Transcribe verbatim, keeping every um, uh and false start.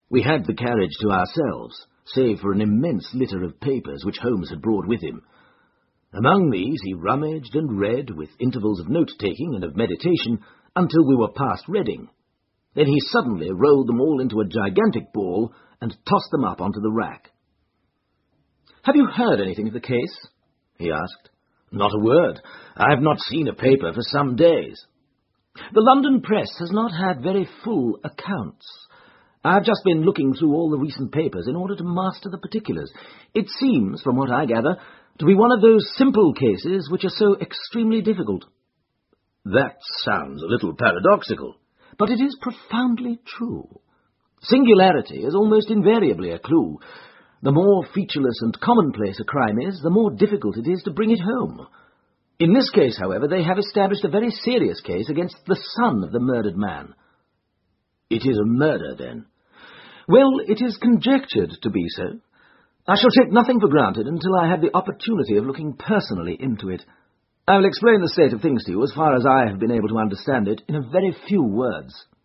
We had the carriage to ourselves, save for an immense litter of papers which Holmes had brought with him. Among these he rummaged and read, with intervals of note-taking and of meditation, until we were past Reading. Then he suddenly rolled them all into a gigantic ball and tossed them up onto the rack. "Have you heard anything of the case?" he asked. "Not a word. I have not seen a paper for some days." "The London press has not had very full accounts. I have just been looking through all the recent papers in order to master the particulars. It seems, from what I gather, to be one of those simple cases which are so extremely difficult." "That sounds a little paradoxical." "But it is profoundly true. Singularity is almost invariably a clue. The more featureless and commonplace a crime is, the more difficult it is to bring it home. In this case, however, they have established a very serious case against the son of the murdered man." "It is a murder, then?" "Well, it is conjectured to be so. I shall take nothing for granted until I have the opportunity of looking personally into it. I will explain the state of things to you, as far as I have been able to understand it, in a very few words.